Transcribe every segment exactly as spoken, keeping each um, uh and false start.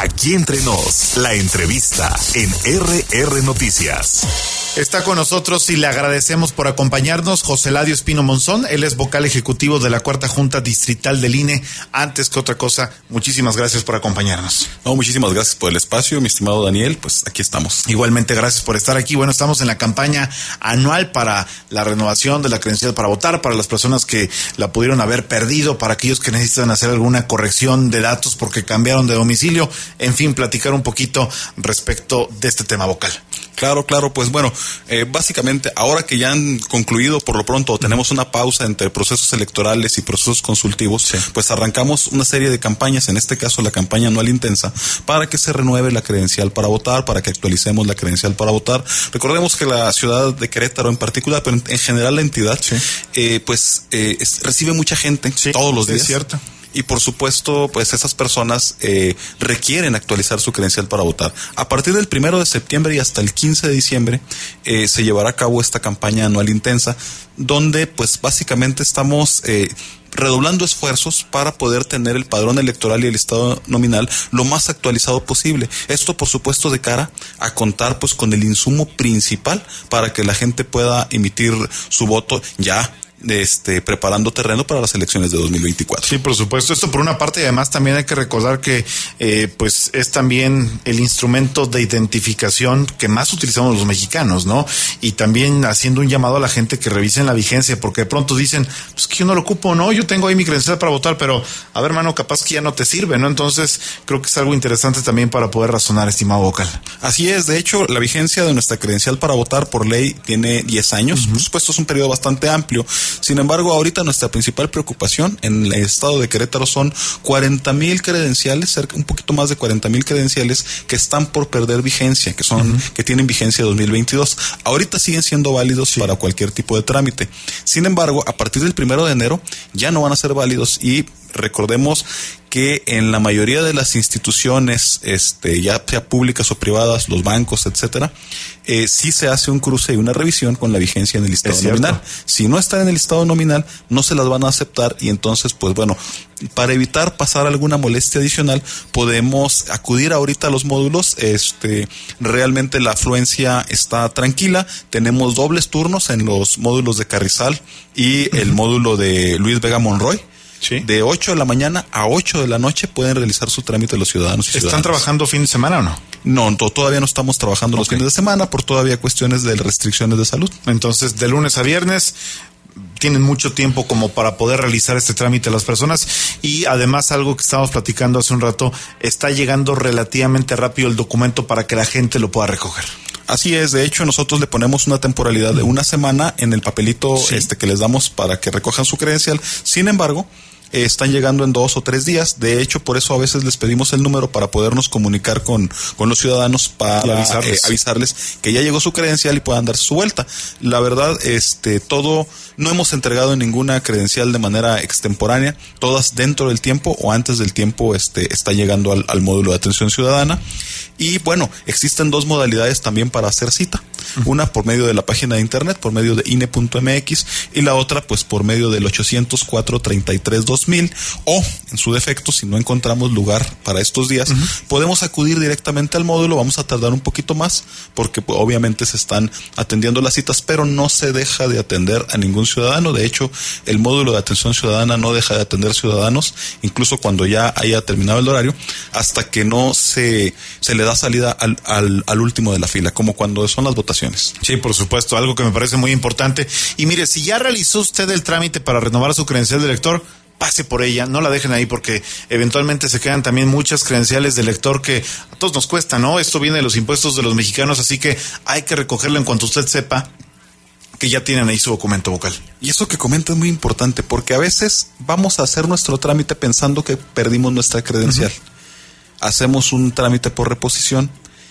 Aquí Entre Nos, la entrevista en R R Noticias. Está con nosotros y le agradecemos por acompañarnos José Eladio Espino Monzón. Él es vocal ejecutivo de la Cuarta Junta Distrital del I N E. Antes que otra cosa, muchísimas gracias por acompañarnos. No, muchísimas gracias por el espacio, mi estimado Daniel. Pues aquí estamos. Igualmente, gracias por estar aquí. Bueno, estamos en la campaña anual para la renovación de la credencial para votar, para las personas que la pudieron haber perdido, para aquellos que necesitan hacer alguna corrección de datos porque cambiaron de domicilio. En fin, platicar un poquito respecto de este tema vocal. Claro, claro, pues bueno, eh, básicamente ahora que ya han concluido por lo pronto, tenemos una pausa entre procesos electorales y procesos consultivos, sí. Pues arrancamos una serie de campañas, en este caso la campaña anual intensa, para que se renueve la credencial para votar, para que actualicemos la credencial para votar. Recordemos que la ciudad de Querétaro en particular, pero en, en general la entidad, sí. eh, pues eh, es, recibe mucha gente, sí, todos los días. Es cierto. Y por supuesto, pues esas personas eh, requieren actualizar su credencial para votar. A partir del primero de septiembre y hasta el quince de diciembre eh, se llevará a cabo esta campaña anual intensa, donde pues básicamente estamos eh, redoblando esfuerzos para poder tener el padrón electoral y el listado nominal lo más actualizado posible. Esto, por supuesto, de cara a contar pues con el insumo principal para que la gente pueda emitir su voto ya de este preparando terreno para las elecciones de dos mil veinticuatro. Sí, por supuesto, esto por una parte, y además también hay que recordar que eh, pues es también el instrumento de identificación que más utilizamos los mexicanos, ¿no? Y también haciendo un llamado a la gente que revisen la vigencia, porque de pronto dicen, pues que yo no lo ocupo, ¿no? Yo tengo ahí mi credencial para votar, pero a ver, hermano, capaz que ya no te sirve, ¿no? Entonces, creo que es algo interesante también para poder razonar, estimado vocal. Así es, de hecho, la vigencia de nuestra credencial para votar por ley tiene diez años, uh-huh. Por supuesto es un periodo bastante amplio. Sin embargo, ahorita nuestra principal preocupación en el estado de Querétaro son cuarenta mil credenciales, cerca, un poquito más de cuarenta mil credenciales que están por perder vigencia, que son, uh-huh. que tienen vigencia dos mil veintidós. Ahorita siguen siendo válidos, sí, para cualquier tipo de trámite. Sin embargo, a partir del primero de enero ya no van a ser válidos y recordemos que en la mayoría de las instituciones, este, ya sea públicas o privadas, los bancos, etcétera, eh, sí se hace un cruce y una revisión con la vigencia en el listado nominal. Si no está en el listado nominal, no se las van a aceptar y entonces, pues bueno, para evitar pasar alguna molestia adicional, podemos acudir ahorita a los módulos. Este, realmente la afluencia está tranquila. Tenemos dobles turnos en los módulos de Carrizal y el uh-huh. módulo de Luis Vega Monroy. Sí. De ocho de la mañana a ocho de la noche pueden realizar su trámite los ciudadanos y ¿Están ciudadanas. trabajando fin de semana o no? No, to- todavía no estamos trabajando okay. los fines de semana por todavía cuestiones de restricciones de salud. Entonces, de lunes a viernes tienen mucho tiempo como para poder realizar este trámite a las personas y además algo que estábamos platicando hace un rato, está llegando relativamente rápido el documento para que la gente lo pueda recoger. Así es, de hecho nosotros le ponemos una temporalidad de una semana en el papelito sí. este que les damos para que recojan su credencial. Sin embargo, eh, están llegando en dos o tres días. De hecho, por eso a veces les pedimos el número para podernos comunicar con, con los ciudadanos para avisarles. Eh, avisarles que ya llegó su credencial y puedan darse su vuelta. La verdad, este, todo, no hemos entregado ninguna credencial de manera extemporánea, todas dentro del tiempo o antes del tiempo, este, está llegando al, al módulo de atención ciudadana. Y bueno, existen dos modalidades también para hacer cita. Una por medio de la página de internet, por medio de I N E punto M X, y la otra pues por medio del ochocientos cuatro, treinta y tres, dos mil, o en su defecto, si no encontramos lugar para estos días, uh-huh. podemos acudir directamente al módulo. Vamos a tardar un poquito más porque pues, obviamente se están atendiendo las citas, pero no se deja de atender a ningún ciudadano. De hecho, el módulo de atención ciudadana no deja de atender ciudadanos, incluso cuando ya haya terminado el horario, hasta que no se, se le da salida al, al, al último de la fila, como cuando son las votaciones. Sí, por supuesto, algo que me parece muy importante. Y mire, si ya realizó usted el trámite para renovar su credencial de elector, pase por ella, no la dejen ahí porque eventualmente se quedan también muchas credenciales de elector que a todos nos cuesta, ¿no? Esto viene de los impuestos de los mexicanos, así que hay que recogerlo en cuanto usted sepa que ya tienen ahí su documento vocal. Y eso que comenta es muy importante porque a veces vamos a hacer nuestro trámite pensando que perdimos nuestra credencial. Uh-huh. Hacemos un trámite por reposición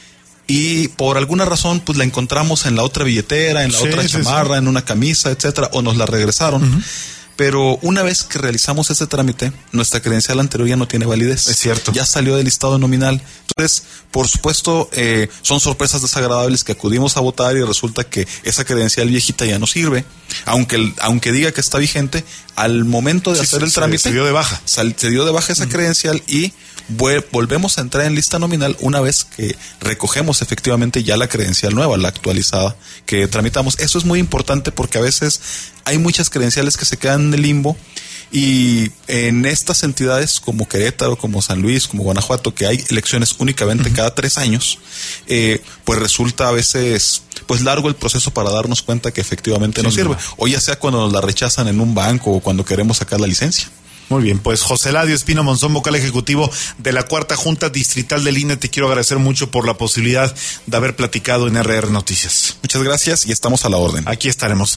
y por alguna razón pues la encontramos en la otra billetera, en la sí, otra chamarra, sí, sí. en una camisa, etcétera, o nos la regresaron. Uh-huh. Pero una vez que realizamos ese trámite, nuestra credencial anterior ya no tiene validez. Es cierto. Ya salió del listado nominal. Entonces, por supuesto, eh, son sorpresas desagradables que acudimos a votar y resulta que esa credencial viejita ya no sirve, aunque aunque diga que está vigente, al momento de sí, hacer se, el trámite se dio de baja, sal, se dio de baja esa uh-huh. credencial y volvemos a entrar en lista nominal una vez que recogemos efectivamente ya la credencial nueva, la actualizada que tramitamos. Eso es muy importante porque a veces hay muchas credenciales que se quedan en el limbo y en estas entidades como Querétaro, como San Luis, como Guanajuato, que hay elecciones únicamente uh-huh. cada tres años, eh, pues resulta a veces pues largo el proceso para darnos cuenta que efectivamente sí, no sirve. O ya sea cuando nos la rechazan en un banco o cuando queremos sacar la licencia. Muy bien, pues José Ladio Espino Monzón, vocal ejecutivo de la Cuarta Junta Distrital del I N E, te quiero agradecer mucho por la posibilidad de haber platicado en R R Noticias. Muchas gracias y estamos a la orden. Aquí estaremos.